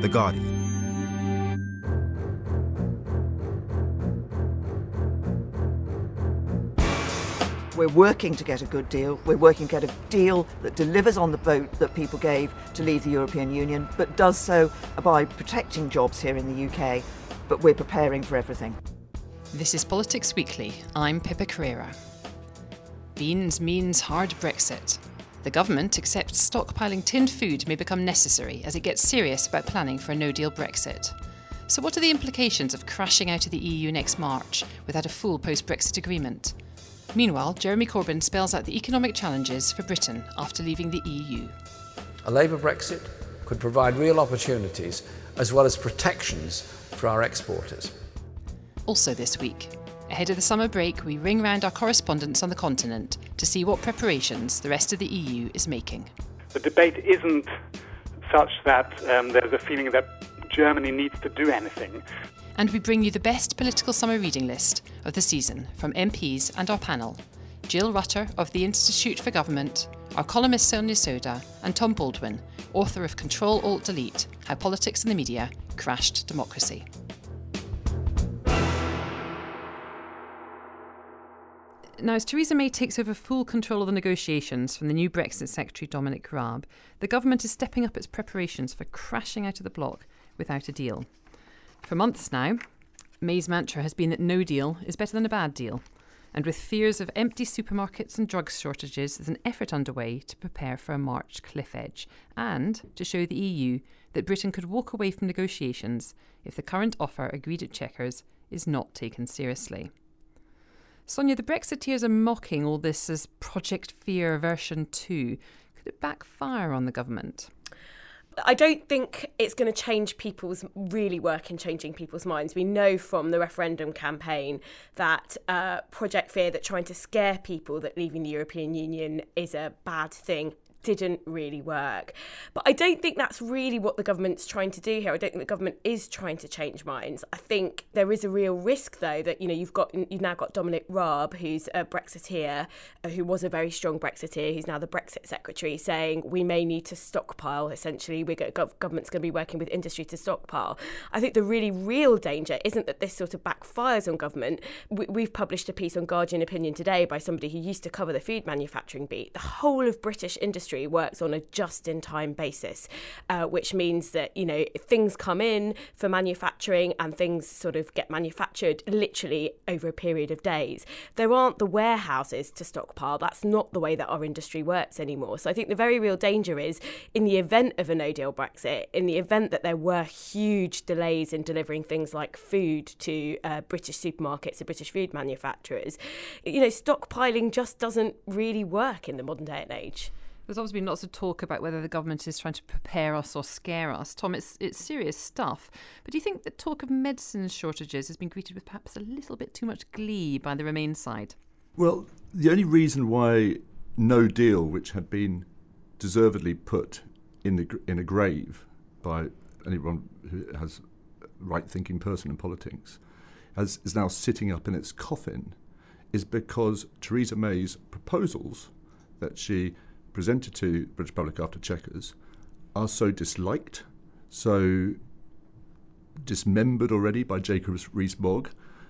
The Guardian. We're working to get a good deal. We're working to get a deal that delivers on the vote that people gave to leave the European Union, but does so by protecting jobs here in the UK. But we're preparing for everything. This is Politics Weekly. I'm Pippa Carrera. Beans means hard Brexit. The government accepts stockpiling tinned food may become necessary as it gets serious about planning for a no-deal Brexit. So what are the implications of crashing out of the EU next March without a full post-Brexit agreement? Meanwhile, Jeremy Corbyn spells out the economic challenges for Britain after leaving the EU. A Labour Brexit could provide real opportunities as well as protections for our exporters. Also this week, ahead of the summer break, we ring round our correspondents on the continent to see what preparations the rest of the EU is making. The debate isn't such that there's a feeling that Germany needs to do anything. And we bring you the best political summer reading list of the season from MPs and our panel. Jill Rutter of the Institute for Government, our columnist Sonia Soda, and Tom Baldwin, author of Control-Alt-Delete, How Politics and the Media Crashed Democracy. Now, as Theresa May takes over full control of the negotiations from the new Brexit Secretary Dominic Raab, the government is stepping up its preparations for crashing out of the bloc without a deal. For months now, May's mantra has been that no deal is better than a bad deal. And with fears of empty supermarkets and drug shortages, there's an effort underway to prepare for a March cliff edge and to show the EU that Britain could walk away from negotiations if the current offer agreed at Chequers is not taken seriously. Sonia, the Brexiteers are mocking all this as Project Fear version 2. Could it backfire on the government? I don't think it's going to really work in changing people's minds. We know from the referendum campaign that Project Fear, that trying to scare people that leaving the European Union is a bad thing, didn't really work. But I don't think that's really what the government's trying to do here. I don't think the government is trying to change minds. I think there is a real risk, though, that you've now got Dominic Raab, who's a Brexiteer, who was a very strong Brexiteer, who's now the Brexit Secretary, saying we may need to stockpile. Essentially, government's going to be working with industry to stockpile. I think the really real danger isn't that this sort of backfires on government. We've published a piece on Guardian Opinion today by somebody who used to cover the food manufacturing beat. The whole of British industry works on a just-in-time basis, which means that, if things come in for manufacturing and things sort of get manufactured literally over a period of days, there aren't the warehouses to stockpile. That's not the way that our industry works anymore. So I think the very real danger is, in the event of a no-deal Brexit, in the event that there were huge delays in delivering things like food to British supermarkets and British food manufacturers, stockpiling just doesn't really work in the modern day and age. There's obviously been lots of talk about whether the government is trying to prepare us or scare us. Tom, it's serious stuff. But do you think that talk of medicine shortages has been greeted with perhaps a little bit too much glee by the Remain side? Well, the only reason why no deal, which had been deservedly put in a grave by anyone who has a right-thinking person in politics, is now sitting up in its coffin, is because Theresa May's proposals that she presented to the British public after Chequers are so disliked, so dismembered already by Jacob Rees-Mogg,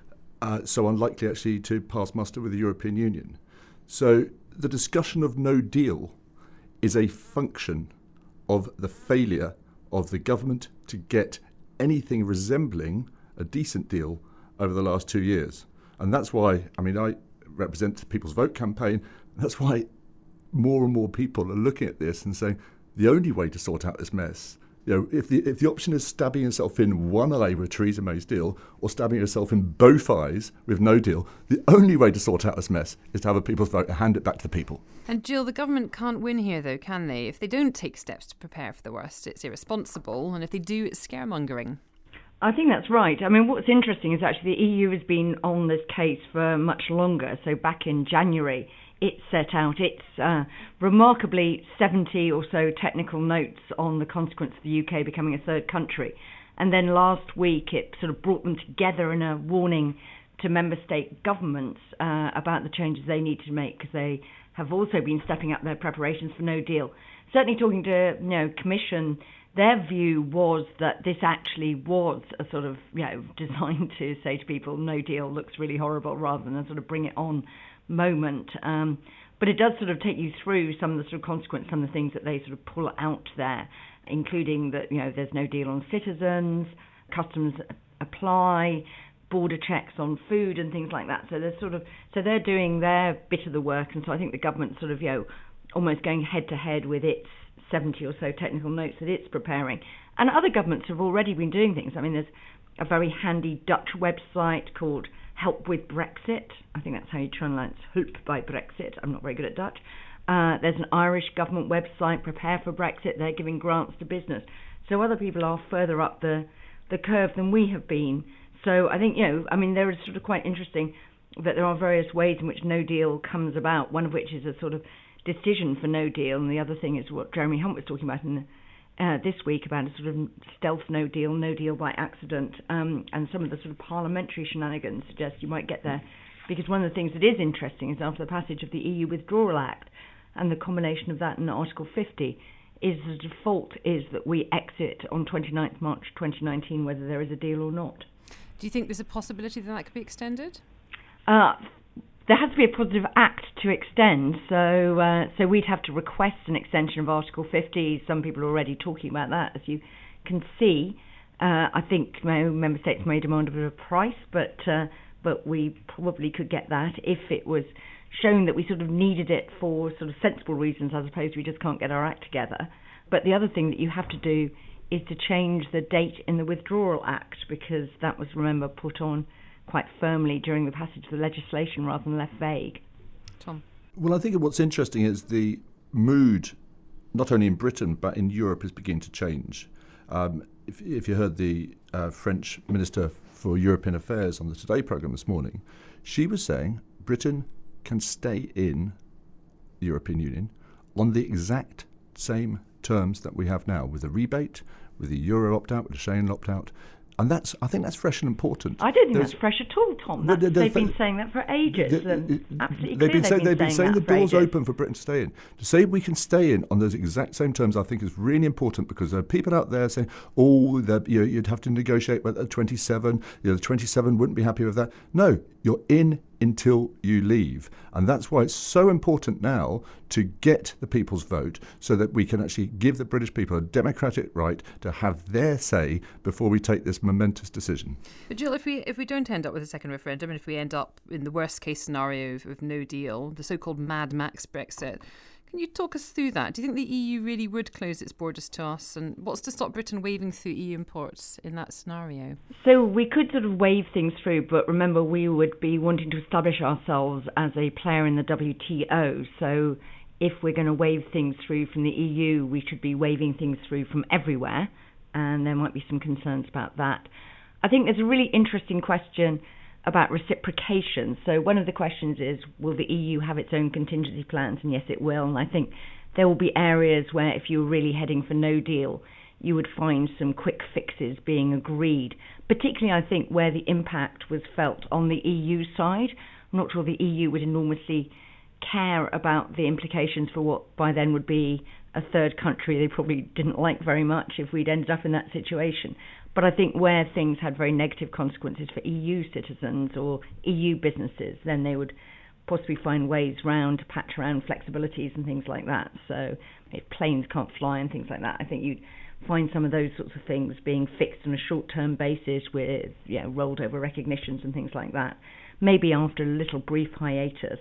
so unlikely actually to pass muster with the European Union. So the discussion of no deal is a function of the failure of the government to get anything resembling a decent deal over the last 2 years. And that's why, I represent the People's Vote campaign, that's why more and more people are looking at this and saying the only way to sort out this mess, if the option is stabbing yourself in one eye with Theresa May's deal or stabbing yourself in both eyes with no deal, the only way to sort out this mess is to have a People's Vote and hand it back to the people. And Jill, the government can't win here though, can they? If they don't take steps to prepare for the worst, it's irresponsible, and if they do, it's scaremongering. I think that's right. What's interesting is actually the EU has been on this case for much longer. So back in January, it set out its remarkably 70 or so technical notes on the consequence of the UK becoming a third country. And then last week it sort of brought them together in a warning to member state governments about the changes they need to make, because they have also been stepping up their preparations for no deal. certainly talking to Commission, their view was that this actually was a sort of designed to say to people, no deal looks really horrible, rather than a sort of bring it on moment. But it does sort of take you through some of the sort of consequences, some of the things that they sort of pull out there, including that there's no deal on citizens, customs apply, border checks on food and things like that. So they're doing their bit of the work, and so I think the government's sort of almost going head to head with its 70 or so technical notes that it's preparing. And other governments have already been doing things. I mean, there's a very handy Dutch website called Help with Brexit. I think that's how you translate Hulp by Brexit. I'm not very good at Dutch. There's an Irish government website, Prepare for Brexit. They're giving grants to business. So other people are further up the curve than we have been. So I think, there is sort of quite interesting that there are various ways in which no deal comes about, one of which is a sort of decision for no deal, and the other thing is what Jeremy Hunt was talking about this week, about a sort of stealth no deal by accident, and some of the sort of parliamentary shenanigans suggest you might get there. Because one of the things that is interesting is after the passage of the EU Withdrawal Act and the combination of that and Article 50, is the default is that we exit on 29th March 2019, whether there is a deal or not. Do you think there's a possibility that could be extended? There has to be a positive act to extend, so we'd have to request an extension of Article 50. Some people are already talking about that, as you can see. I think member states may demand a bit of a price, but we probably could get that if it was shown that we sort of needed it for sort of sensible reasons, as opposed to we just can't get our act together. But the other thing that you have to do is to change the date in the Withdrawal Act, because that was, remember, put on quite firmly during the passage of the legislation rather than left vague. Tom? Well, I think what's interesting is the mood, not only in Britain but in Europe, is beginning to change. If you heard the French Minister for European Affairs on the Today programme this morning, she was saying Britain can stay in the European Union on the exact same terms that we have now, with a rebate, with the Euro opt-out, with the Schengen opt-out. And I think that's fresh and important. I don't think that's fresh at all, Tom. They've been saying that for ages. Absolutely clear they've been saying the door's open for Britain to stay in. To say we can stay in on those exact same terms, I think is really important, because there are people out there saying, you'd have to negotiate with the 27. The 27 wouldn't be happy with that. No, you're in until you leave. And that's why it's so important now to get the people's vote, so that we can actually give the British people a democratic right to have their say before we take this momentous decision. But Jill, if we don't end up with a second referendum, and if we end up in the worst case scenario of no deal, the so-called Mad Max Brexit, can you talk us through that? Do you think the EU really would close its borders to us? And what's to stop Britain waving through EU imports in that scenario? So we could sort of wave things through, but remember, we would be wanting to establish ourselves as a player in the WTO. So if we're going to wave things through from the EU, we should be waving things through from everywhere. And there might be some concerns about that. I think there's a really interesting question about reciprocation. So one of the questions is, will the EU have its own contingency plans? And yes, it will. And I think there will be areas where, if you were really heading for no deal, you would find some quick fixes being agreed, particularly, I think, where the impact was felt on the EU side. I'm not sure the EU would enormously care about the implications for what by then would be a third country they probably didn't like very much if we'd ended up in that situation. But I think where things had very negative consequences for EU citizens or EU businesses, then they would possibly find ways round to patch around flexibilities and things like that. So if planes can't fly and things like that, I think you'd find some of those sorts of things being fixed on a short-term basis with rolled over recognitions and things like that, maybe after a little brief hiatus.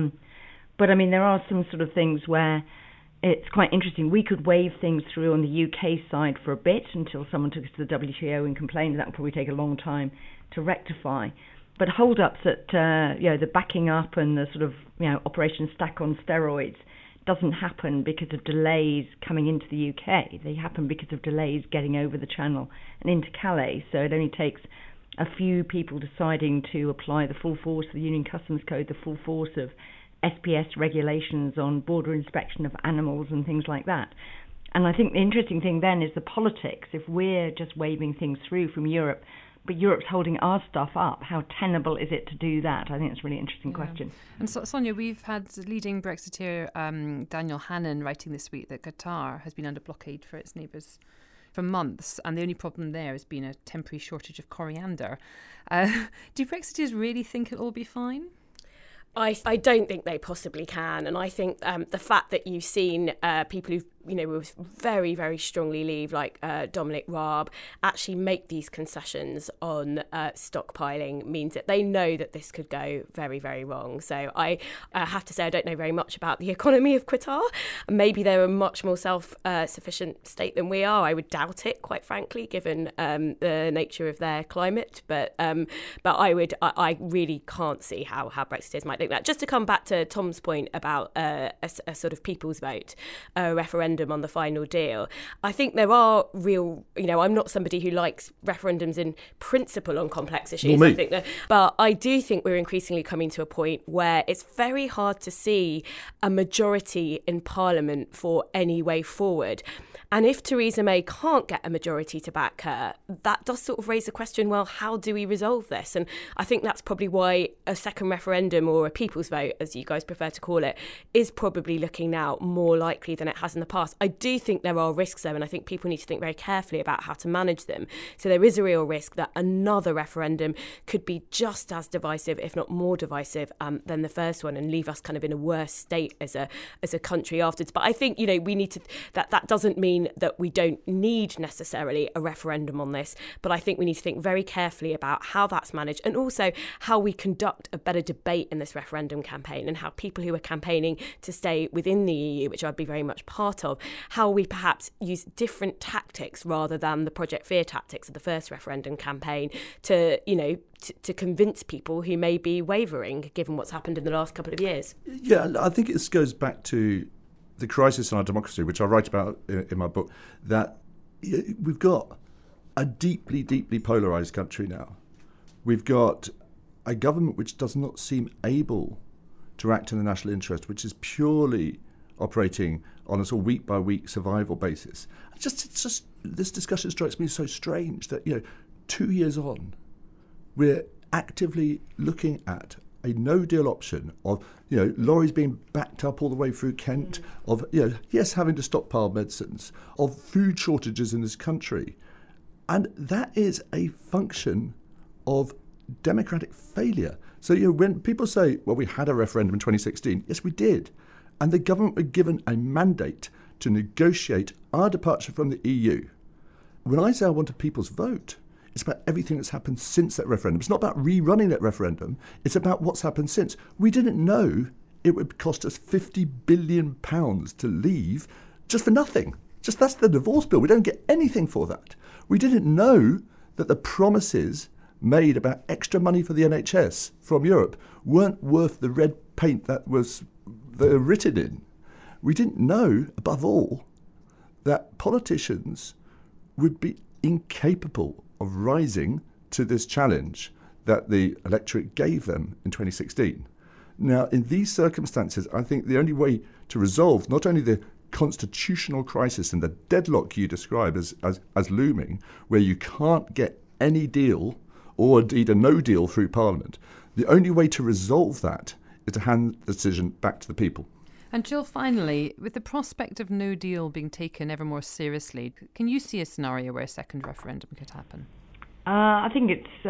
But I mean, there are some sort of things where it's quite interesting. We could wave things through on the UK side for a bit until someone took us to the WTO and complained. That would probably take a long time to rectify. But hold-ups at the backing up and the sort of Operation Stack on steroids doesn't happen because of delays coming into the UK. They happen because of delays getting over the Channel and into Calais. So it only takes a few people deciding to apply the full force of the Union Customs Code, the full force of SPS regulations on border inspection of animals and things like that. And I think the interesting thing then is the politics. If we're just waving things through from Europe, but Europe's holding our stuff up. How tenable is it to do that? I think it's a really interesting question. And so, Sonia, we've had leading Brexiteer Daniel Hannan writing this week that Qatar has been under blockade for its neighbours for months, and the only problem there has been a temporary shortage of coriander. Do Brexiteers really think it'll all be fine? I don't think they possibly can, and I think the fact that you've seen people who will very, very strongly leave, like Dominic Raab, actually make these concessions on stockpiling means that they know that this could go very, very wrong. So I have to say I don't know very much about the economy of Qatar. Maybe they're a much more self-sufficient state than we are. I would doubt it, quite frankly, given the nature of their climate. But I really can't see how Brexiteers might think that. Just to come back to Tom's point about a sort of people's vote, a referendum on the final deal, I think there are real, I'm not somebody who likes referendums in principle on complex issues. Well, I think but I do think we're increasingly coming to a point where it's very hard to see a majority in Parliament for any way forward. And if Theresa May can't get a majority to back her, that does sort of raise the question, well, how do we resolve this? And I think that's probably why a second referendum, or a people's vote, as you guys prefer to call it, is probably looking now more likely than it has in the past. I do think there are risks though, and I think people need to think very carefully about how to manage them. So there is a real risk that another referendum could be just as divisive, if not more divisive, than the first one, and leave us kind of in a worse state as a country afterwards. But I think, we need to, that doesn't mean that we don't need necessarily a referendum on this, but I think we need to think very carefully about how that's managed, and also how we conduct a better debate in this referendum campaign, and how people who are campaigning to stay within the EU, which I'd be very much part of, how we perhaps use different tactics rather than the Project Fear tactics of the first referendum campaign to convince people who may be wavering given what's happened in the last couple of years. Yeah, I think this goes back to the crisis in our democracy, which I write about in my book, that we've got a deeply, deeply polarised country now. We've got a government which does not seem able to act in the national interest, which is purely operating on a sort of week-by-week survival basis. It's just this discussion strikes me as so strange that, 2 years on, we're actively looking at a no-deal option of, lorries being backed up all the way through Kent, of, yes, having to stockpile medicines, of food shortages in this country. And that is a function of democratic failure. So, when people say, well, we had a referendum in 2016, yes, we did. And the government were given a mandate to negotiate our departure from the EU. When I say I want a people's vote, it's about everything that's happened since that referendum. It's not about rerunning that referendum. It's about what's happened since. We didn't know it would cost us £50 billion to leave just for nothing. That's the divorce bill. We don't get anything for that. We didn't know that the promises made about extra money for the NHS from Europe weren't worth the red paint that they're written in. We didn't know, above all, that politicians would be incapable of rising to this challenge that the electorate gave them in 2016. Now, in these circumstances, I think the only way to resolve not only the constitutional crisis and the deadlock you describe as looming, where you can't get any deal or indeed a no deal through Parliament, the only way to resolve that is to hand the decision back to the people. And Jill, finally, with the prospect of no deal being taken ever more seriously, can you see a scenario where a second referendum could happen? I think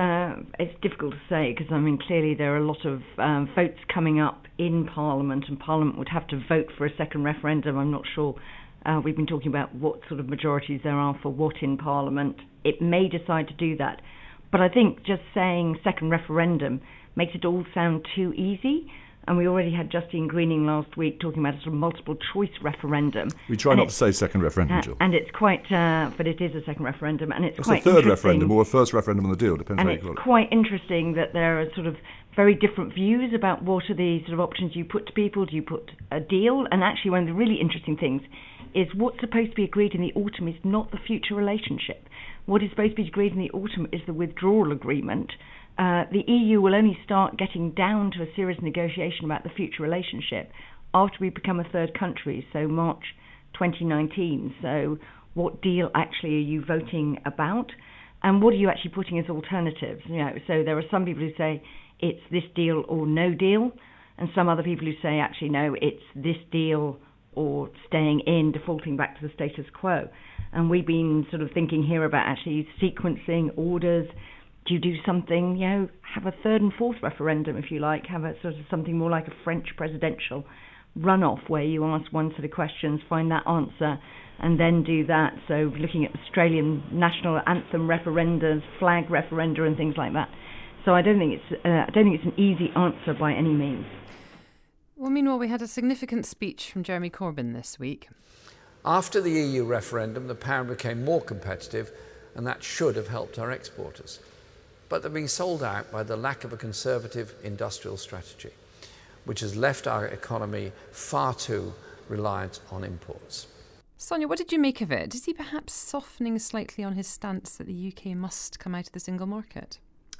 it's difficult to say, because clearly there are a lot of votes coming up in Parliament, and Parliament would have to vote for a second referendum. I'm not sure. We've been talking about what sort of majorities there are for what in Parliament. It may decide to do that, but I think just saying second referendum makes it all sound too easy. And we already had Justine Greening last week talking about a sort of multiple choice referendum. We try not to say second referendum, Jill. And it's quite, but it is a second referendum, and it's quite a third referendum or a first referendum on the deal, depends how you call it. And it's quite interesting that there are sort of very different views about what are the sort of options you put to people. Do you put a deal? And actually one of the really interesting things is what's supposed to be agreed in the autumn is not the future relationship. What is supposed to be agreed in the autumn is the withdrawal agreement. The EU will only start getting down to a serious negotiation about the future relationship after we become a third country, so March 2019. So what deal actually are you voting about? And what are you actually putting as alternatives? So there are some people who say it's this deal or no deal, and some other people who say, actually, no, it's this deal or staying in, defaulting back to the status quo. And we've been sort of thinking here about actually sequencing orders. Do you do something, have a third and fourth referendum, if you like, have a sort of something more like a French presidential runoff where you ask one set of questions, find that answer, and then do that. So looking at Australian national anthem referendums, flag referenda, and things like that. So I don't think it's an easy answer by any means. Well, meanwhile, we had a significant speech from Jeremy Corbyn this week. After the EU referendum, the pound became more competitive, and that should have helped our exporters. But they're being sold out by the lack of a conservative industrial strategy, which has left our economy far too reliant on imports. Sonia, what did you make of it? Is he perhaps softening slightly on his stance that the UK must come out of the single market?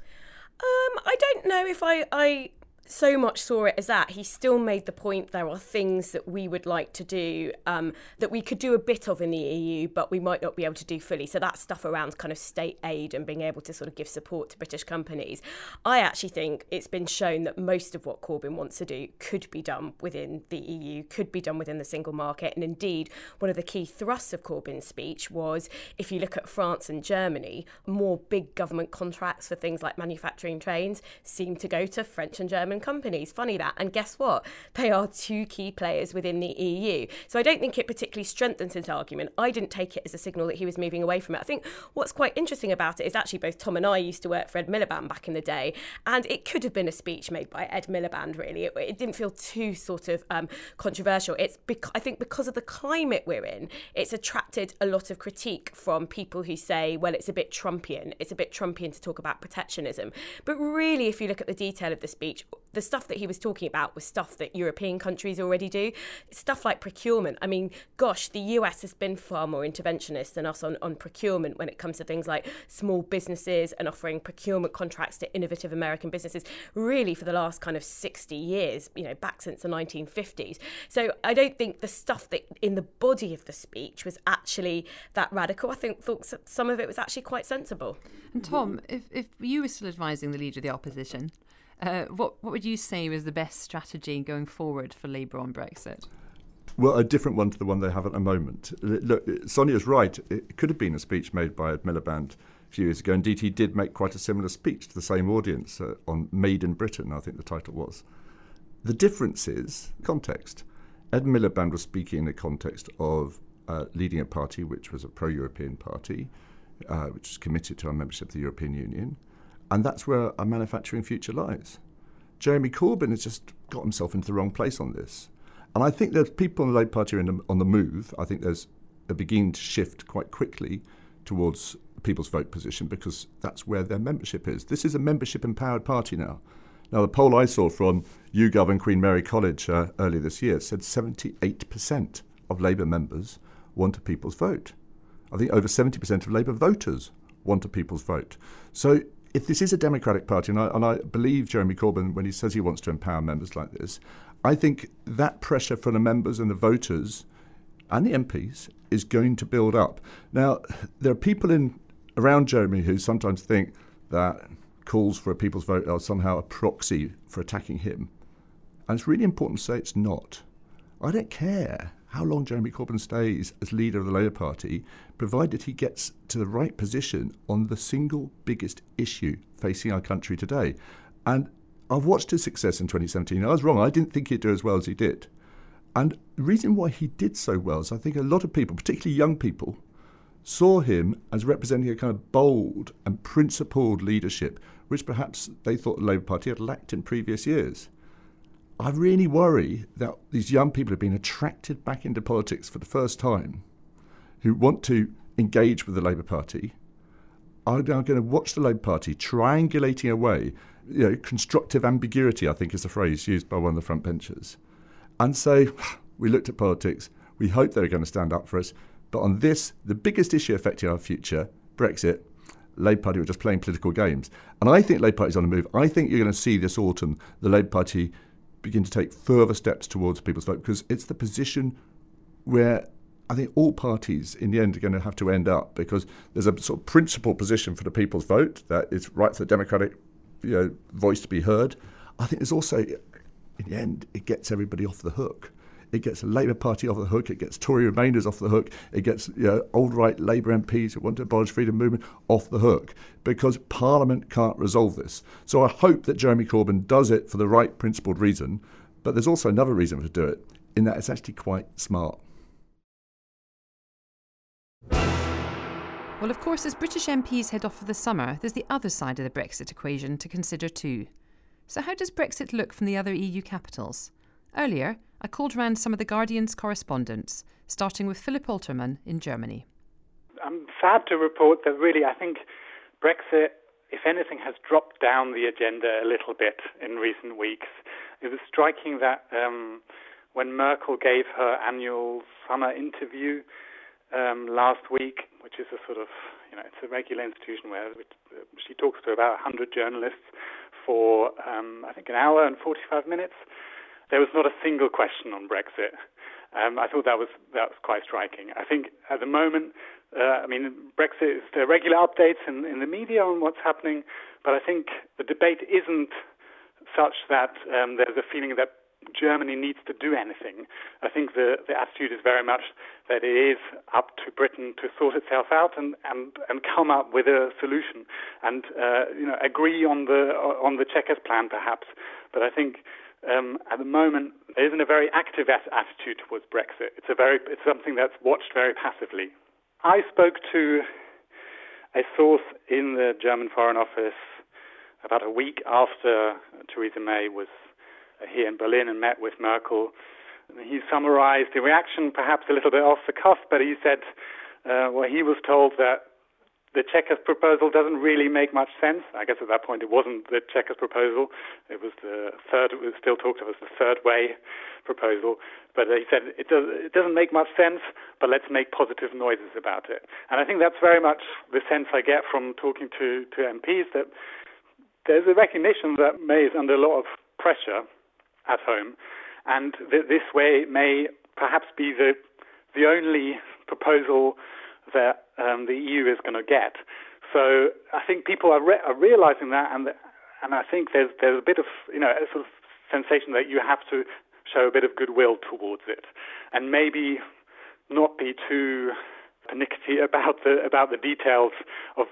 I don't know if I so much saw it as that. He still made the point there are things that we would like to do that we could do a bit of in the EU, but we might not be able to do fully. So that stuff around kind of state aid and being able to sort of give support to British companies. I actually think it's been shown that most of what Corbyn wants to do could be done within the EU, could be done within the single market. And indeed, one of the key thrusts of Corbyn's speech was, if you look at France and Germany, more big government contracts for things like manufacturing trains seem to go to French and German companies. Funny that. And guess what? They are two key players within the EU. So I don't think it particularly strengthens his argument. I didn't take it as a signal that he was moving away from it. I think what's quite interesting about it is actually both Tom and I used to work for Ed Miliband back in the day, and it could have been a speech made by Ed Miliband, really. It didn't feel too sort of controversial. I think because of the climate we're in, it's attracted a lot of critique from people who say, well, it's a bit Trumpian. It's a bit Trumpian to talk about protectionism. But really, if you look at the detail of the speech, the stuff that he was talking about was stuff that European countries already do. Stuff like procurement. I mean, gosh, the US has been far more interventionist than us on procurement when it comes to things like small businesses and offering procurement contracts to innovative American businesses, really for the last kind of 60 years, back since the 1950s. So I don't think the stuff that in the body of the speech was actually that radical. I thought some of it was actually quite sensible. And Tom, if you were still advising the Leader of the Opposition, what would you say was the best strategy going forward for Labour on Brexit? Well, a different one to the one they have at the moment. Look, Sonia's right. It could have been a speech made by Ed Miliband a few years ago. Indeed, he did make quite a similar speech to the same audience on Made in Britain, I think the title was. The difference is context. Ed Miliband was speaking in the context of leading a party which was a pro-European party, which is committed to our membership of the European Union. And that's where our manufacturing future lies. Jeremy Corbyn has just got himself into the wrong place on this. And I think there's people in the Labour Party are on the move. I think there's a beginning to shift quite quickly towards the People's Vote position because that's where their membership is. This is a membership-empowered party now. Now, the poll I saw from YouGov and Queen Mary College earlier this year said 78% of Labour members want a People's Vote. I think over 70% of Labour voters want a People's Vote. So if this is a democratic party, and I believe Jeremy Corbyn when he says he wants to empower members like this, I think that pressure from the members and the voters and the MPs is going to build up. Now, there are people around Jeremy who sometimes think that calls for a People's Vote are somehow a proxy for attacking him. And it's really important to say it's not. I don't care how long Jeremy Corbyn stays as leader of the Labour Party, provided he gets to the right position on the single biggest issue facing our country today. And I've watched his success in 2017. I was wrong. I didn't think he'd do as well as he did. And the reason why he did so well is I think a lot of people, particularly young people, saw him as representing a kind of bold and principled leadership, which perhaps they thought the Labour Party had lacked in previous years. I really worry that these young people have been attracted back into politics for the first time, who want to engage with the Labour Party, are now going to watch the Labour Party triangulating away, constructive ambiguity, I think is the phrase used by one of the front benchers, and say, we looked at politics, we hope they're going to stand up for us, but on this, the biggest issue affecting our future, Brexit, Labour Party were just playing political games. And I think Labour Party's on the move. I think you're going to see this autumn the Labour Party begin to take further steps towards People's Vote because it's the position where I think all parties in the end are going to have to end up, because there's a sort of principal position for the people's vote that it's right for the democratic voice to be heard. I think there's also, in the end, it gets everybody off the hook. It gets the Labour Party off the hook. It gets Tory Remainers off the hook. It gets old right Labour MPs who want to abolish freedom movement off the hook, because Parliament can't resolve this. So I hope that Jeremy Corbyn does it for the right principled reason, but there's also another reason to do it, in that it's actually quite smart. Well, of course, as British MPs head off for the summer, there's the other side of the Brexit equation to consider too. So how does Brexit look from the other EU capitals? Earlier, I called round some of the Guardian's correspondents, starting with Philip Alterman in Germany. I'm sad to report that really I think Brexit, if anything, has dropped down the agenda a little bit in recent weeks. It was striking that when Merkel gave her annual summer interview last week, which is a sort of, it's a regular institution where she talks to about 100 journalists for, I think, an hour and 45 minutes. There was not a single question on Brexit. I thought that was quite striking. I think at the moment, Brexit is the regular updates in the media on what's happening, but I think the debate isn't such that there's a feeling that Germany needs to do anything. I think the attitude is very much that it is up to Britain to sort itself out and come up with a solution and agree on the Chequers plan perhaps. But I think at the moment there isn't a very active attitude towards Brexit. It's something that's watched very passively. I spoke to a source in the German Foreign Office about a week after Theresa May was here in Berlin and met with Merkel. He summarized the reaction perhaps a little bit off the cuff, but he said he was told that the Chequers proposal doesn't really make much sense. I guess at that point it wasn't the Chequers proposal. It was it was still talked of as the third way proposal. But he said it doesn't make much sense, but let's make positive noises about it. And I think that's very much the sense I get from talking to MPs, that there's a recognition that May is under a lot of pressure at home, and this way may perhaps be the only proposal that the EU is going to get. So I think people are realizing that, and I think there's a bit of a sort of sensation that you have to show a bit of goodwill towards it, and maybe not be too pernickety about the details of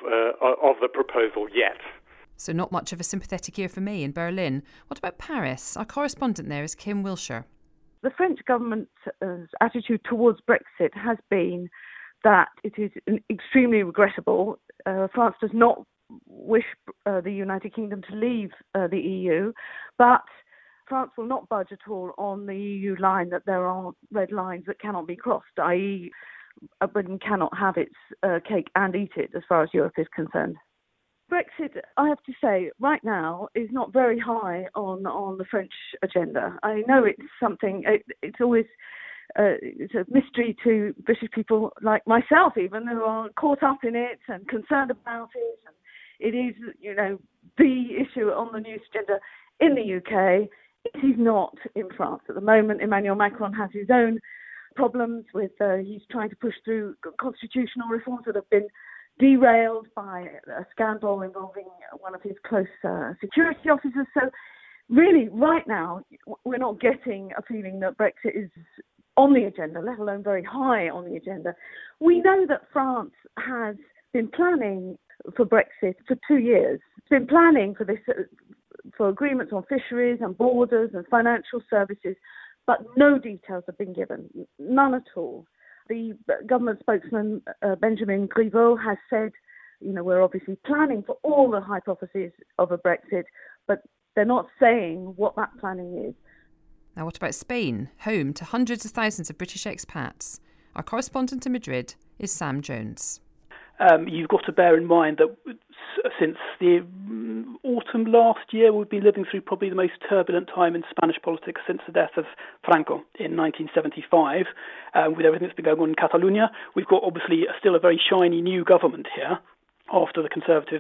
the proposal yet. So not much of a sympathetic ear for May in Berlin. What about Paris? Our correspondent there is Kim Wilshire. The French government's attitude towards Brexit has been that it is extremely regrettable. France does not wish the United Kingdom to leave the EU, but France will not budge at all on the EU line that there are red lines that cannot be crossed, i.e. Britain cannot have its cake and eat it as far as Europe is concerned. Brexit, I have to say, right now is not very high on the French agenda. I know it's something, it's always it's a mystery to British people like myself even, who are caught up in it and concerned about it. And it is, the issue on the news agenda in the UK. It is not in France at the moment. Emmanuel Macron has his own problems with, he's trying to push through constitutional reforms that have been derailed by a scandal involving one of his close security officers. So really, right now, we're not getting a feeling that Brexit is on the agenda, let alone very high on the agenda. We know that France has been planning for Brexit for 2 years. It's been planning for this, for agreements on fisheries and borders and financial services, but no details have been given, none at all. The government spokesman, Benjamin Griveaux, has said, we're obviously planning for all the hypotheses of a Brexit, but they're not saying what that planning is. Now, what about Spain, home to hundreds of thousands of British expats? Our correspondent in Madrid is Sam Jones. You've got to bear in mind that since the autumn last year, we've been living through probably the most turbulent time in Spanish politics since the death of Franco in 1975. With everything that's been going on in Catalonia, we've got obviously still a very shiny new government here after the Conservatives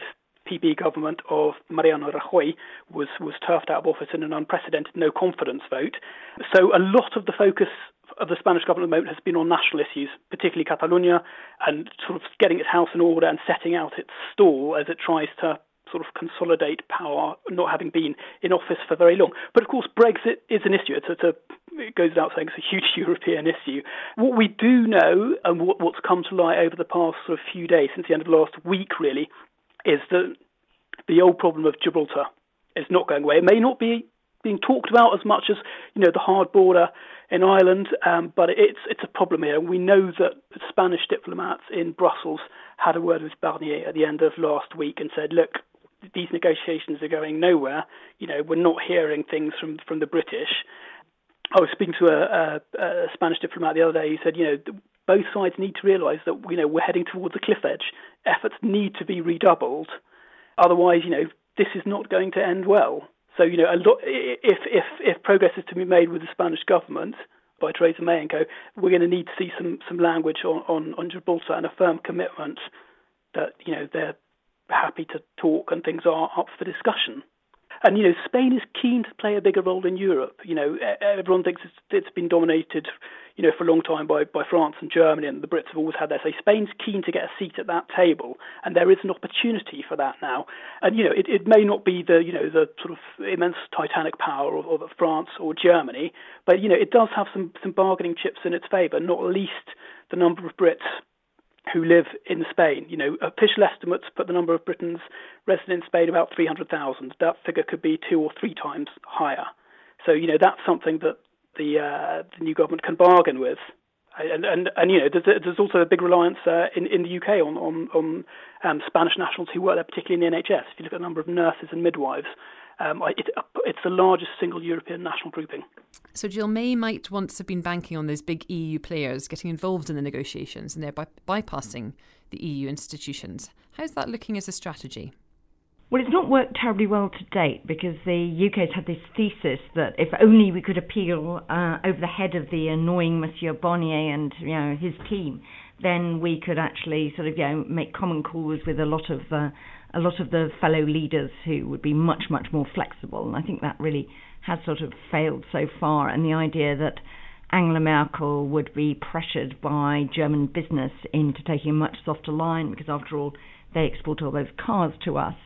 PB government of Mariano Rajoy was turfed out of office in an unprecedented no-confidence vote. So a lot of the focus of the Spanish government at the moment has been on national issues, particularly Catalonia, and sort of getting its house in order and setting out its stall as it tries to sort of consolidate power, not having been in office for very long. But of course, Brexit is an issue. It goes without saying it's a huge European issue. What we do know, and what's come to light over the past sort of few days, since the end of last week really, is that the old problem of Gibraltar is not going away. It may not be being talked about as much as, the hard border in Ireland, but it's a problem here. We know that the Spanish diplomats in Brussels had a word with Barnier at the end of last week and said, look, these negotiations are going nowhere. We're not hearing things from the British. I was speaking to a Spanish diplomat the other day. He said, both sides need to realise that, we're heading towards a cliff edge. Efforts need to be redoubled. Otherwise, this is not going to end well. So, if progress is to be made with the Spanish government by Theresa May and co, we're going to need to see some language on Gibraltar and a firm commitment that, they're happy to talk and things are up for discussion. And, Spain is keen to play a bigger role in Europe. Everyone thinks it's been dominated, for a long time by France and Germany, and the Brits have always had their say. Spain's keen to get a seat at that table, and there is an opportunity for that now. And, it may not be the sort of immense titanic power of France or Germany, but, it does have some bargaining chips in its favour, not least the number of Brits who live in Spain. Official estimates put the number of Britons resident in Spain about 300,000. That figure could be 2 or 3 times higher. So, that's something that the new government can bargain with. And there's also a big reliance in the UK on Spanish nationals who work there, particularly in the NHS. If you look at the number of nurses and midwives, it's the largest single European national grouping. So Jill, May might once have been banking on those big EU players getting involved in the negotiations and thereby bypassing the EU institutions. How's that looking as a strategy? Well, it's not worked terribly well to date because the UK's had this thesis that if only we could appeal over the head of the annoying Monsieur Barnier and his team, then we could actually sort of make common cause with a lot of the fellow leaders who would be much more flexible. And I think that really has sort of failed so far. And the idea that Angela Merkel would be pressured by German business into taking a much softer line, because after all, they export all those cars to us,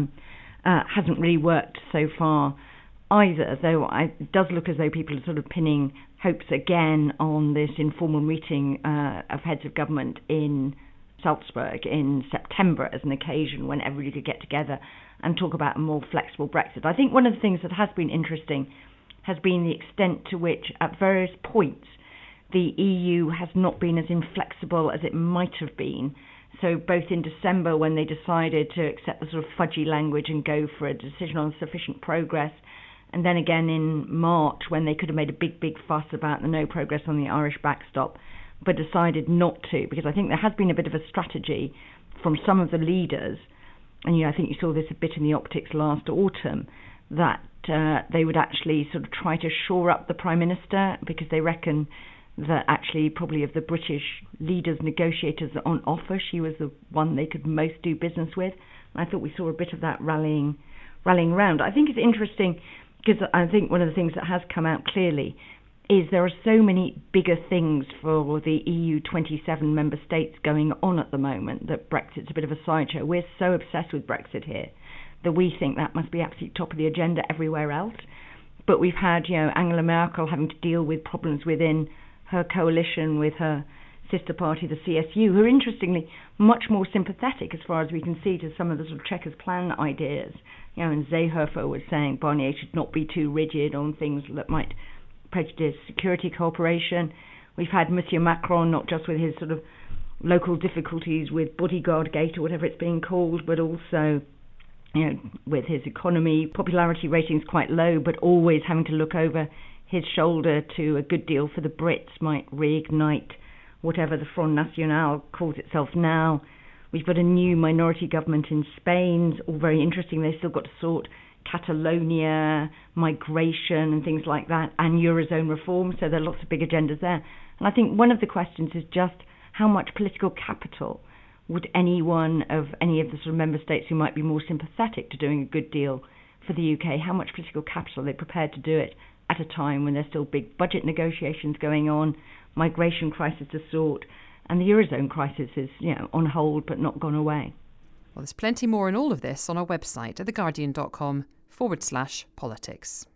hasn't really worked so far either, though it does look as though people are sort of pinning hopes again on this informal meeting of heads of government in Salzburg in September as an occasion when everybody could get together and talk about a more flexible Brexit. I think one of the things that has been interesting has been the extent to which at various points the EU has not been as inflexible as it might have been. So both in December when they decided to accept the sort of fudgy language and go for a decision on sufficient progress, and then again in March when they could have made a big fuss about the no progress on the Irish backstop, but decided not to, because I think there has been a bit of a strategy from some of the leaders, and I think you saw this a bit in the optics last autumn, that they would actually sort of try to shore up the Prime Minister, because they reckon that actually probably of the British leaders, negotiators on offer, she was the one they could most do business with. And I thought we saw a bit of that rallying round. I think it's interesting because I think one of the things that has come out clearly is there are so many bigger things for the EU 27 member states going on at the moment that Brexit's a bit of a sideshow. We're so obsessed with Brexit here that we think that must be absolutely top of the agenda everywhere else. But we've had, Angela Merkel having to deal with problems within her coalition with her sister party, the CSU, who are interestingly much more sympathetic as far as we can see to some of the sort of Chequers plan ideas. And Seehofer was saying Barnier should not be too rigid on things that might prejudice security cooperation. We've had Monsieur Macron, not just with his sort of local difficulties with bodyguard gate or whatever it's being called, but also with his economy, popularity ratings quite low, but always having to look over his shoulder to a good deal for the Brits might reignite whatever the Front National calls itself now. We've got a new minority government in Spain. It's all very interesting. They've still got to sort Catalonia, migration and things like that, and Eurozone reform. So there are lots of big agendas there. And I think one of the questions is just how much political capital would anyone of any of the sort of member states who might be more sympathetic to doing a good deal for the UK, how much political capital are they prepared to do it at a time when there's still big budget negotiations going on, migration crisis to sort, and the Eurozone crisis is, on hold but not gone away? Well, there's plenty more in all of this on our website at theguardian.com/politics.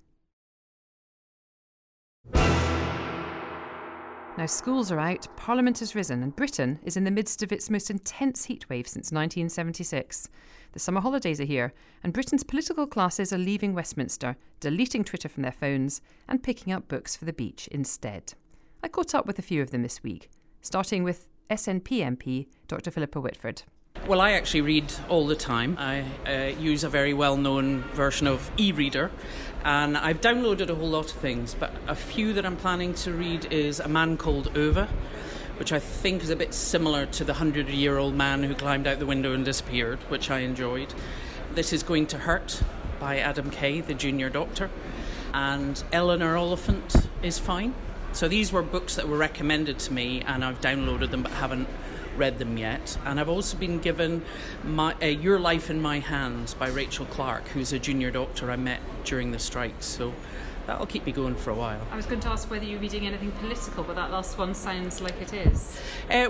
Now schools are out, Parliament has risen, and Britain is in the midst of its most intense heatwave since 1976. The summer holidays are here, and Britain's political classes are leaving Westminster, deleting Twitter from their phones and picking up books for the beach instead. I caught up with a few of them this week, starting with SNP MP Dr Philippa Whitford. Well, I actually read all the time. I use a very well-known version of e-reader, and I've downloaded a whole lot of things, but a few that I'm planning to read is A Man Called Ove, which I think is a bit similar to the 100-year-old man who climbed out the window and disappeared, which I enjoyed. This is Going to Hurt by Adam Kay, the junior doctor, and Eleanor Oliphant is fine. So these were books that were recommended to me, and I've downloaded them but haven't read them yet. And I've also been given Your Life in My Hands by Rachel Clark, who's a junior doctor I met during the strikes, so that'll keep me going for a while. I was going to ask whether you're reading anything political, but that last one sounds like it is.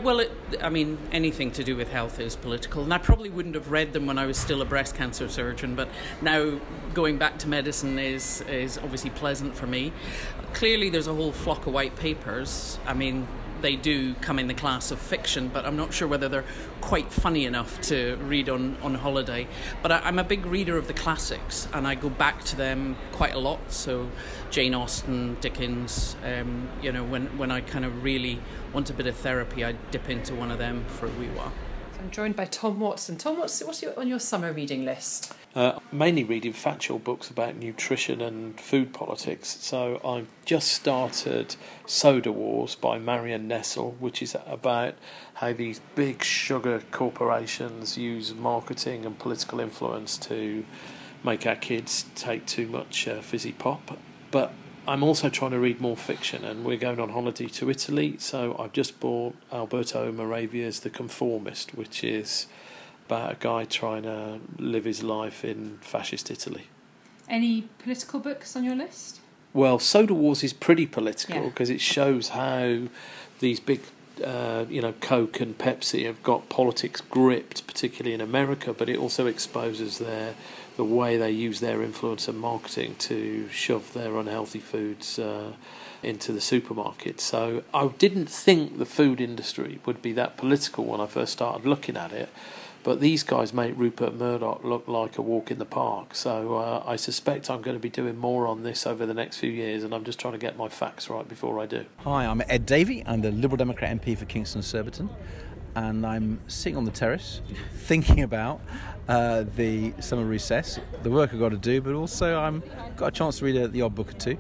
Anything to do with health is political, and I probably wouldn't have read them when I was still a breast cancer surgeon, but now going back to medicine is obviously pleasant for me. Clearly there's a whole flock of white papers. They do come in the class of fiction, but I'm not sure whether they're quite funny enough to read on holiday. But I'm a big reader of the classics, and I go back to them quite a lot. So Jane Austen, Dickens, when I kind of really want a bit of therapy, I dip into one of them for a wee while. I'm joined by Tom Watson. Tom, what's on your summer reading list? Mainly reading factual books about nutrition and food politics. So I've just started Soda Wars by Marion Nestle, which is about how these big sugar corporations use marketing and political influence to make our kids take too much fizzy pop. But I'm also trying to read more fiction, and we're going on holiday to Italy, so I've just bought Alberto Moravia's The Conformist, which is about a guy trying to live his life in fascist Italy. Any political books on your list? Well, Soda Wars is pretty political because it shows how these big, Coke and Pepsi have got politics gripped, particularly in America, but it also exposes the way they use their influence and marketing to shove their unhealthy foods into the supermarket. So I didn't think the food industry would be that political when I first started looking at it, but these guys make Rupert Murdoch look like a walk in the park. So I suspect I'm going to be doing more on this over the next few years, and I'm just trying to get my facts right before I do. Hi, I'm Ed Davey. I'm the Liberal Democrat MP for Kingston Surbiton, and I'm sitting on the terrace thinking about the summer recess, the work I've got to do, but also I've got a chance to read the odd book or two.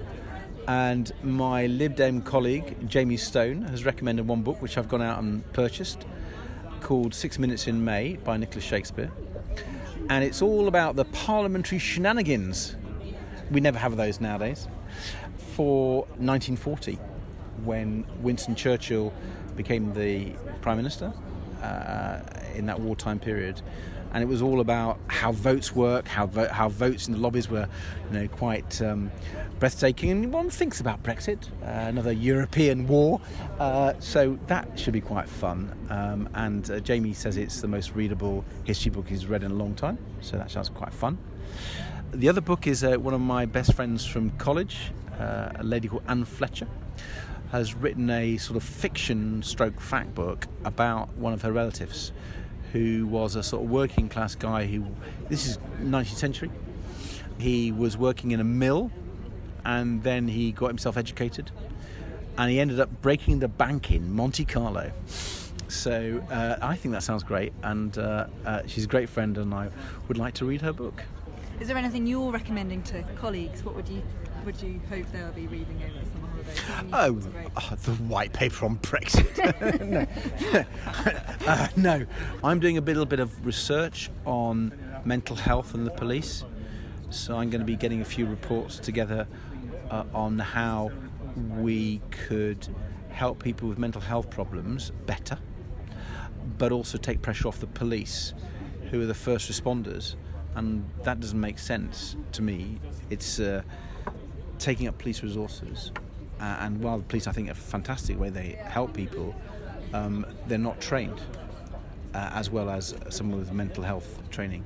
And my Lib Dem colleague, Jamie Stone, has recommended one book which I've gone out and purchased, called 6 Minutes in May by Nicholas Shakespeare. And it's all about the parliamentary shenanigans, we never have those nowadays, for 1940, when Winston Churchill became the Prime Minister in that wartime period. And it was all about how votes work, how votes in the lobbies were, quite breathtaking. And one thinks about Brexit, another European war, so that should be quite fun. And Jamie says it's the most readable history book he's read in a long time, so that sounds quite fun. The other book is one of my best friends from college, a lady called Anne Fletcher, has written a sort of fiction stroke fact book about one of her relatives, who was a sort of working class guy this is 19th century, he was working in a mill, and then he got himself educated, and he ended up breaking the bank in Monte Carlo. So I think that sounds great, and she's a great friend, and I would like to read her book. Is there anything you're recommending to colleagues? What would you hope they'll be reading over the summer holidays? The white paper on Brexit. No, I'm doing a little bit of research on mental health and the police. So I'm going to be getting a few reports together on how we could help people with mental health problems better. but also take pressure off the police, who are the first responders. And that doesn't make sense to me. It's taking up police resources. And while the police, I think, are a fantastic way they help people, they're not trained as well as someone with mental health training.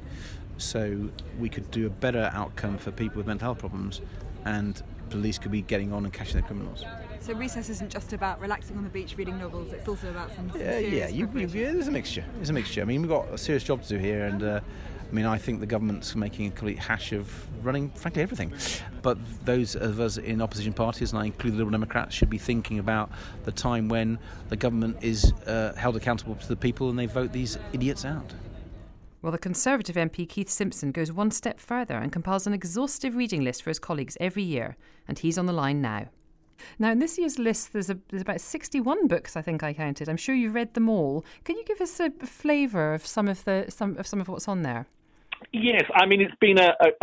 So we could do a better outcome for people with mental health problems, and police could be getting on and catching the criminals. So recess isn't just about relaxing on the beach reading novels, it's also about some serious there's a mixture. I mean, we've got a serious job to do here, and I think the government's making a complete hash of running, frankly, everything. But those of us in opposition parties, and I include the Liberal Democrats, should be thinking about the time when the government is held accountable to the people and they vote these idiots out. Well, the Conservative MP Keith Simpson goes one step further and compiles an exhaustive reading list for his colleagues every year, and he's on the line now. Now, in this year's list, there's about 61 books, I think I counted. I'm sure you've read them all. Can you give us a flavour of some of what's on there? Yes, I mean, it's been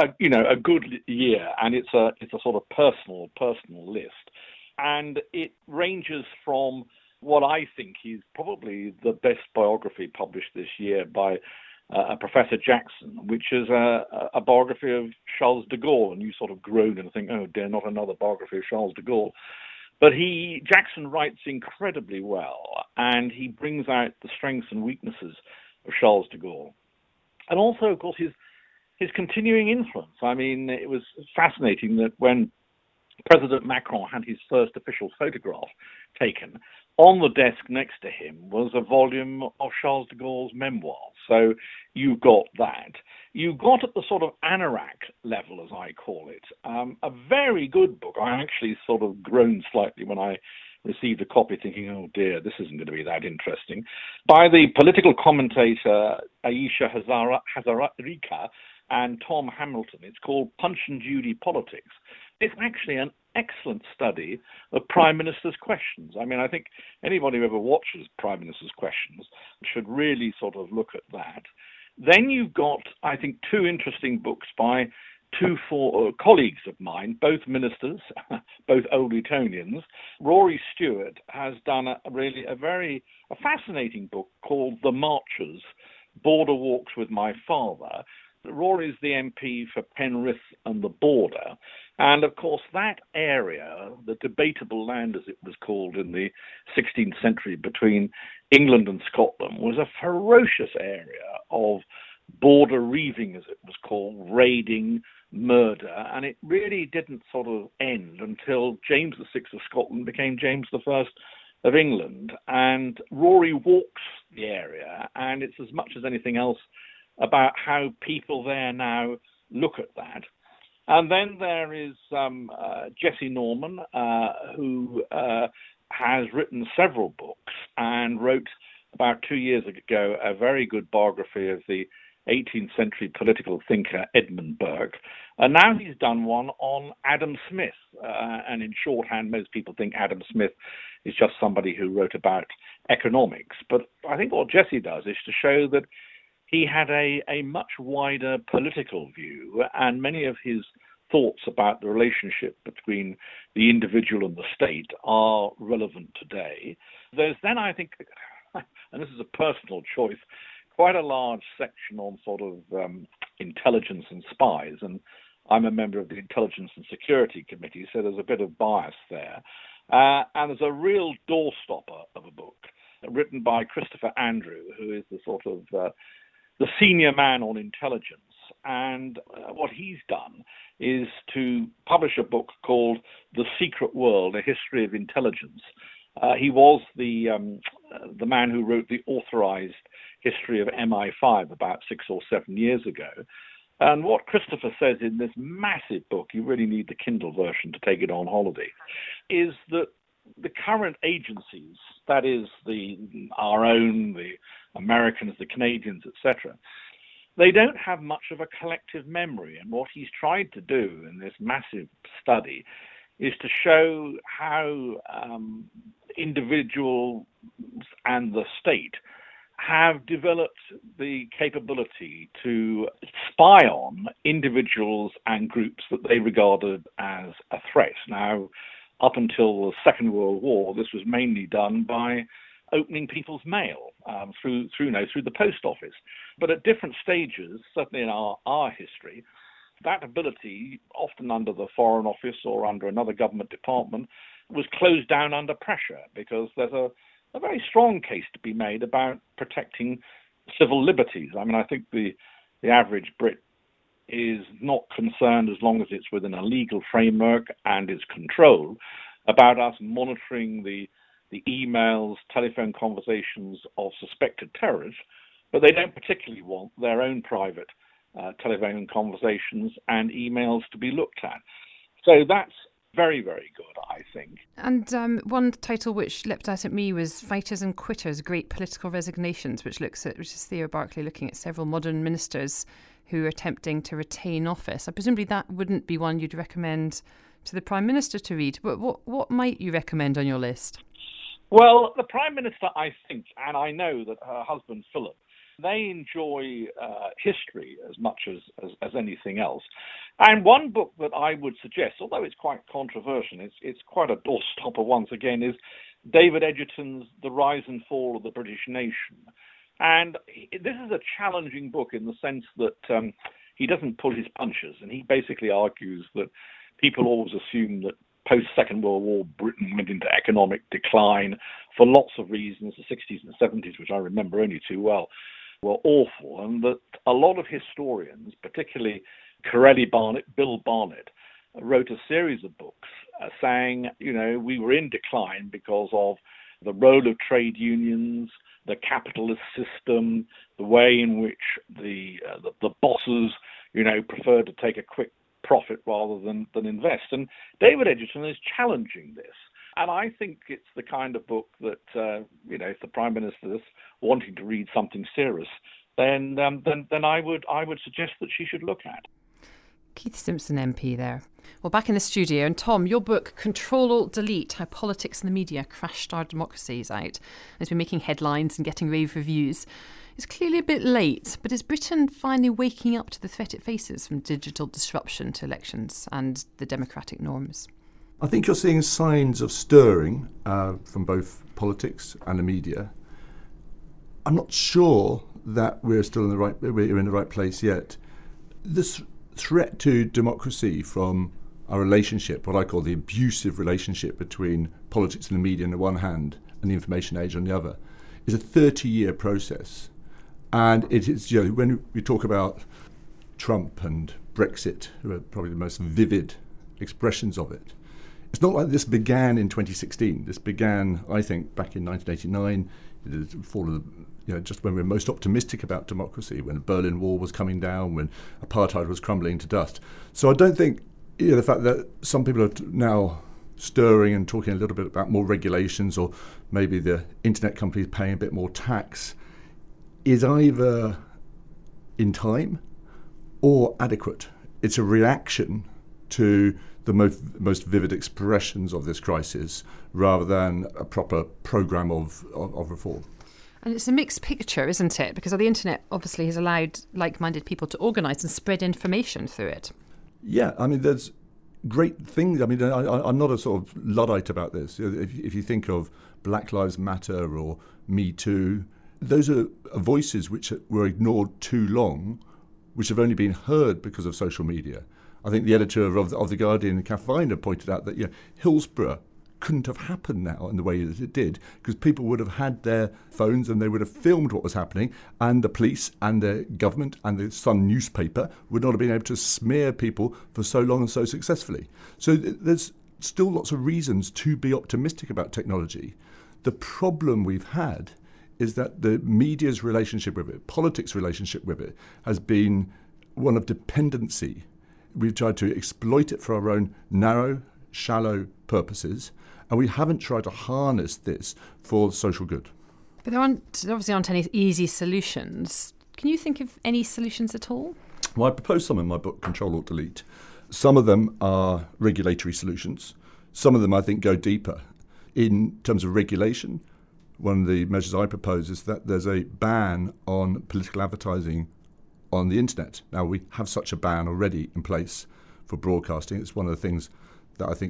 a good year, and it's a sort of personal list, and it ranges from what I think is probably the best biography published this year by Professor Jackson, which is a biography of Charles de Gaulle, and you sort of groan and think, oh dear, not another biography of Charles de Gaulle. But Jackson writes incredibly well, and he brings out the strengths and weaknesses of Charles de Gaulle. And also, of course, his continuing influence. I mean, it was fascinating that when President Macron had his first official photograph taken, on the desk next to him was a volume of Charles de Gaulle's memoirs. So you got that. You got at the sort of anorak level, as I call it, a very good book. I actually sort of groaned slightly when I received a copy thinking, oh dear, this isn't going to be that interesting, by the political commentator Ayesha Hazarika and Tom Hamilton. It's called Punch and Judy Politics. It's actually an excellent study of Prime Minister's questions. I mean, I think anybody who ever watches Prime Minister's questions should really sort of look at that. Then you've got, I think, two interesting books by two colleagues of mine, both ministers, both old Etonians. Rory Stewart has done a fascinating book called The Marchers, Border Walks with My Father. Rory's the MP for Penrith and the border. And, of course, that area, the debatable land, as it was called in the 16th century between England and Scotland, was a ferocious area of border reaving, as it was called, raiding, murder. And it really didn't sort of end until James VI of Scotland became James I of England. And Rory walks the area, and it's as much as anything else about how people there now look at that. And then there is Jesse Norman, who has written several books and wrote about 2 years ago a very good biography of the 18th century political thinker Edmund Burke. And now he's done one on Adam Smith. And in shorthand, most people think Adam Smith is just somebody who wrote about economics. But I think what Jesse does is to show that he had a much wider political view, and many of his thoughts about the relationship between the individual and the state are relevant today. There's then, I think, and this is a personal choice, quite a large section on sort of intelligence and spies, and I'm a member of the Intelligence and Security Committee, so there's a bit of bias there. And there's a real doorstopper of a book written by Christopher Andrew, who is the sort of the senior man on intelligence. And what he's done is to publish a book called The Secret World, A History of Intelligence. He was the man who wrote the authorized history of MI5 about 6 or 7 years ago. And what Christopher says in this massive book, you really need the Kindle version to take it on holiday, is that the current agencies, that is our own, the Americans, the Canadians, etc., they don't have much of a collective memory. And what he's tried to do in this massive study is to show how individuals and the state have developed the capability to spy on individuals and groups that they regarded as a threat. Now, up until the Second World War, this was mainly done by opening people's mail through the post office. But at different stages, certainly in our history, that ability, often under the Foreign Office or under another government department, was closed down under pressure because there's a very strong case to be made about protecting civil liberties. I mean, I think the average Brit is not concerned, as long as it's within a legal framework and is controlled, about us monitoring the emails, telephone conversations of suspected terrorists, but they don't particularly want their own private telephone conversations and emails to be looked at. So that's very, very good, I think. And one title which leapt out at me was Fighters and Quitters, Great Political Resignations, which is Theo Barclay looking at several modern ministers who are attempting to retain office. Presumably that wouldn't be one you'd recommend to the Prime Minister to read, but what might you recommend on your list? Well, the Prime Minister, I think, and I know that her husband Philip, they enjoy history as much as anything else. And one book that I would suggest, although it's quite controversial, it's quite a doorstopper once again, is David Edgerton's The Rise and Fall of the British Nation. And this is a challenging book in the sense that he doesn't pull his punches, and he basically argues that people always assume that post-Second World War, Britain went into economic decline for lots of reasons. The 60s and 70s, which I remember only too well, were awful, and that a lot of historians, particularly Corelli Barnett, Bill Barnett, wrote a series of books saying, we were in decline because of the role of trade unions, the capitalist system, the way in which the bosses, preferred to take a quick profit rather than invest. And David Edgerton is challenging this. And I think it's the kind of book that, if the Prime Minister is wanting to read something serious, then I would suggest that she should look at. Keith Simpson MP there. Well, back in the studio, and Tom, your book, Control-Alt-Delete, How Politics and the Media Crashed Our Democracy, is out. It's been making headlines and getting rave reviews. It's clearly a bit late, but is Britain finally waking up to the threat it faces from digital disruption to elections and the democratic norms? I think you're seeing signs of stirring from both politics and the media. I'm not sure that we're in the right place yet. This threat to democracy from our relationship, what I call the abusive relationship between politics and the media on the one hand and the information age on the other, is a 30-year process. And it is, when we talk about Trump and Brexit, who are probably the most vivid expressions of it, it's not like this began in 2016. This began, I think, back in 1989, just when we were most optimistic about democracy, when the Berlin Wall was coming down, when apartheid was crumbling to dust. So I don't think the fact that some people are now stirring and talking a little bit about more regulations, or maybe the internet companies paying a bit more tax, is either in time or adequate. It's a reaction to the most vivid expressions of this crisis rather than a proper programme of reform. And it's a mixed picture, isn't it? Because the internet obviously has allowed like-minded people to organise and spread information through it. Yeah, I mean, there's great things. I mean, I'm not a sort of Luddite about this. If you think of Black Lives Matter or Me Too, those are voices which were ignored too long, which have only been heard because of social media. I think the editor of The Guardian, Kath Viner, pointed out that Hillsborough couldn't have happened now in the way that it did, because people would have had their phones and they would have filmed what was happening, and the police and the government and the Sun newspaper would not have been able to smear people for so long and so successfully. So there's still lots of reasons to be optimistic about technology. The problem we've had is that the media's relationship with it, politics' relationship with it, has been one of dependency. We've tried to exploit it for our own narrow, shallow purposes, and we haven't tried to harness this for social good. But there obviously aren't any easy solutions. Can you think of any solutions at all? Well, I propose some in my book, Control-Alt-Delete. Some of them are regulatory solutions. Some of them, I think, go deeper. In terms of regulation, one of the measures I propose is that there's a ban on political advertising on the internet. Now, we have such a ban already in place for broadcasting. It's one of the things that I think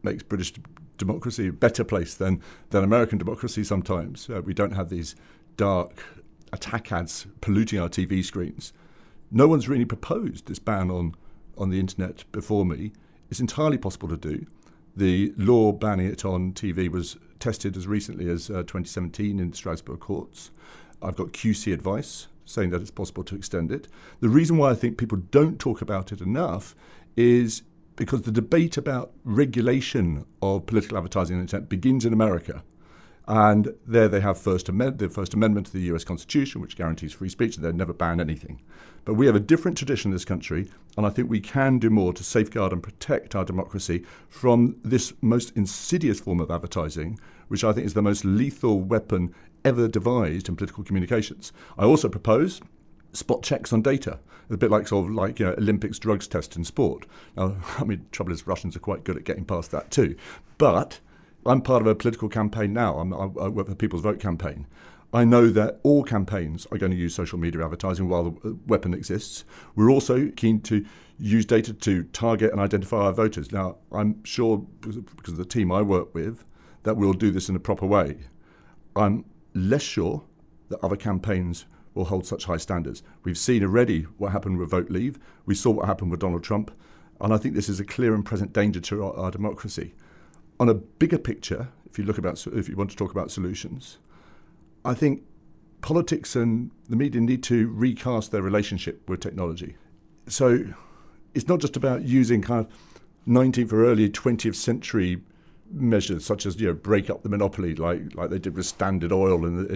makes British democracy a better place than American democracy sometimes. We don't have these dark attack ads polluting our TV screens. No one's really proposed this ban on the internet before me. It's entirely possible to do. The law banning it on TV was tested as recently as 2017 in the Strasbourg courts. I've got QC advice saying that it's possible to extend it. The reason why I think people don't talk about it enough is because the debate about regulation of political advertising on the internet begins in America. And there they have the First Amendment to the US Constitution, which guarantees free speech, and they'd never ban anything. But we have a different tradition in this country, and I think we can do more to safeguard and protect our democracy from this most insidious form of advertising, which I think is the most lethal weapon ever devised in political communications. I also propose spot checks on data, a bit like Olympics drugs test in sport. Now, I mean, trouble is Russians are quite good at getting past that too. But I'm part of a political campaign now. I work for the People's Vote campaign. I know that all campaigns are going to use social media advertising while the weapon exists. We're also keen to use data to target and identify our voters. Now, I'm sure, because of the team I work with, that we'll do this in a proper way. I'm less sure that other campaigns will hold such high standards. We've seen already what happened with Vote Leave. We saw what happened with Donald Trump. And I think this is a clear and present danger to our democracy. On a bigger picture, if you want to talk about solutions, I think politics and the media need to recast their relationship with technology. So it's not just about using kind of 19th or early 20th century measures, such as break up the monopoly, like they did with Standard Oil in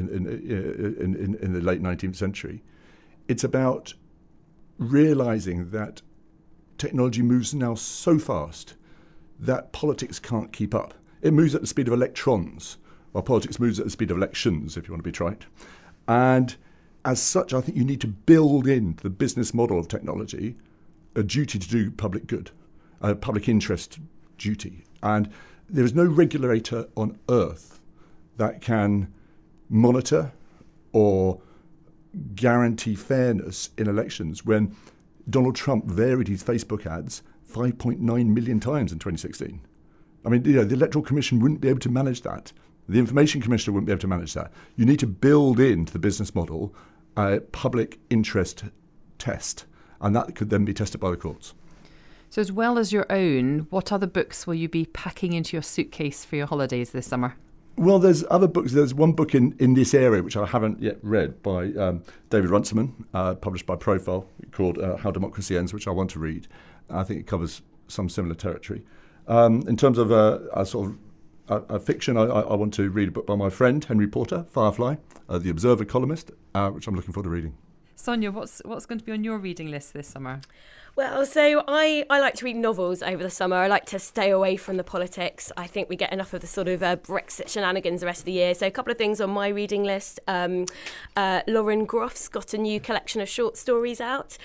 the late 19th century. It's about realizing that technology moves now so fast that politics can't keep up. It moves at the speed of electrons, while politics moves at the speed of elections, if you want to be trite. And as such, I think you need to build into the business model of technology a duty to do public good, a public interest duty. And there is no regulator on earth that can monitor or guarantee fairness in elections when Donald Trump varied his Facebook ads 5.9 million times in 2016. I mean, the Electoral Commission wouldn't be able to manage that. The Information Commissioner wouldn't be able to manage that. You need to build into the business model a public interest test, and that could then be tested by the courts. So as well as your own, what other books will you be packing into your suitcase for your holidays this summer? Well, there's other books. There's one book in this area which I haven't yet read by David Runciman, published by Profile, called How Democracy Ends, which I want to read. I think it covers some similar territory. In terms of a fiction, I want to read a book by my friend Henry Porter, Firefly, the Observer columnist, which I'm looking forward to reading. Sonia, what's going to be on your reading list this summer? Well, so I like to read novels over the summer. I like to stay away from the politics. I think we get enough of the sort of Brexit shenanigans the rest of the year. So a couple of things on my reading list. Lauren Groff's got a new collection of short stories out.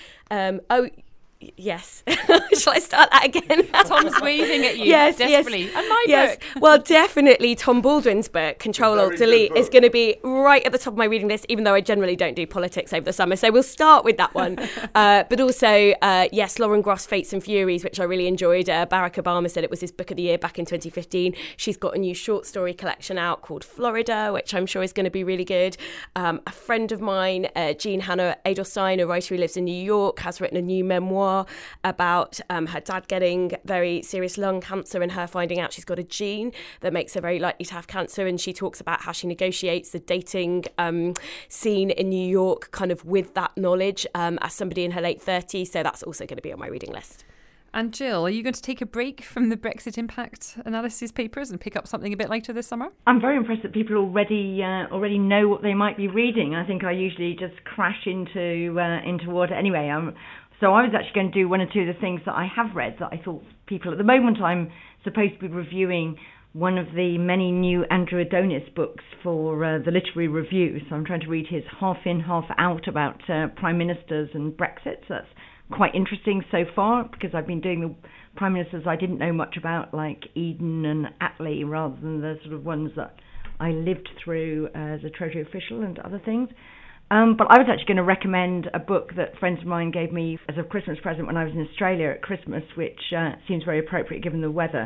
Yes. Shall I start that again? Tom's waving at you desperately. Yes. And my book. Well, definitely Tom Baldwin's book, Control-Alt-Delete, is going to be right at the top of my reading list, even though I generally don't do politics over the summer. So we'll start with that one. But also, Lauren Groff's Fates and Furies, which I really enjoyed. Barack Obama said it was his book of the year back in 2015. She's got a new short story collection out called Florida, which I'm sure is going to be really good. A friend of mine, Jean Hannah Edelstein, a writer who lives in New York, has written a new memoir about her dad getting very serious lung cancer and her finding out she's got a gene that makes her very likely to have cancer, and she talks about how she negotiates the dating scene in New York kind of with that knowledge as somebody in her late 30s, so that's also going to be on my reading list. And Jill, are you going to take a break from the Brexit impact analysis papers and pick up something a bit lighter this summer? I'm very impressed that people already know what they might be reading. I think I usually just crash into water anyway. So I was actually going to do one or two of the things that I have read that I thought people... At the moment, I'm supposed to be reviewing one of the many new Andrew Adonis books for the Literary Review. So I'm trying to read his half in, half out about prime ministers and Brexit. So that's quite interesting so far, because I've been doing the prime ministers I didn't know much about, like Eden and Attlee, rather than the sort of ones that I lived through as a Treasury official and other things. But I was actually going to recommend a book that friends of mine gave me as a Christmas present when I was in Australia at Christmas, which seems very appropriate given the weather,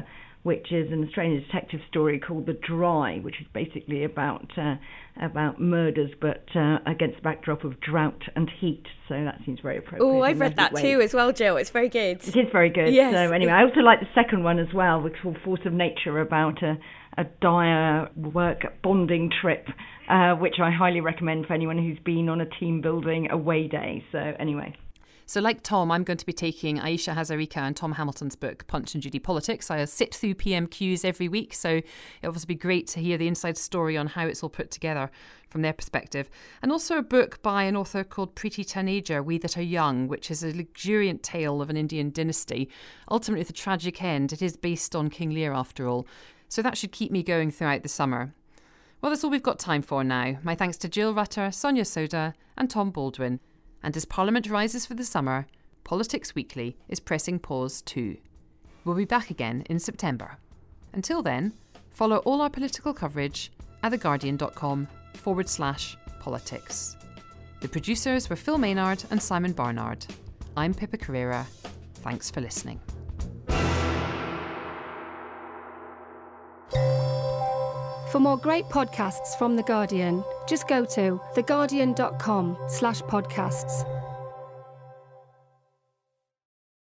which is an Australian detective story called The Dry, which is basically about murders, but against the backdrop of drought and heat. So that seems very appropriate. Oh, I've read that too as well, Jill. It's very good. It is very good. Yes. So anyway, I also like the second one as well, which is called Force of Nature, about a dire work bonding trip, which I highly recommend for anyone who's been on a team building away day. So anyway. So like Tom, I'm going to be taking Ayesha Hazarika and Tom Hamilton's book, Punch and Judy Politics. I sit through PMQs every week, so it'll obviously be great to hear the inside story on how it's all put together from their perspective. And also a book by an author called Preeti Taneja, We That Are Young, which is a luxuriant tale of an Indian dynasty. Ultimately, with a tragic end, it is based on King Lear after all. So that should keep me going throughout the summer. Well, that's all we've got time for now. My thanks to Jill Rutter, Sonia Soda and Tom Baldwin. And as Parliament rises for the summer, Politics Weekly is pressing pause too. We'll be back again in September. Until then, follow all our political coverage at theguardian.com/politics. The producers were Phil Maynard and Simon Barnard. I'm Pippa Carrera. Thanks for listening. For more great podcasts from The Guardian, just go to theguardian.com/podcasts.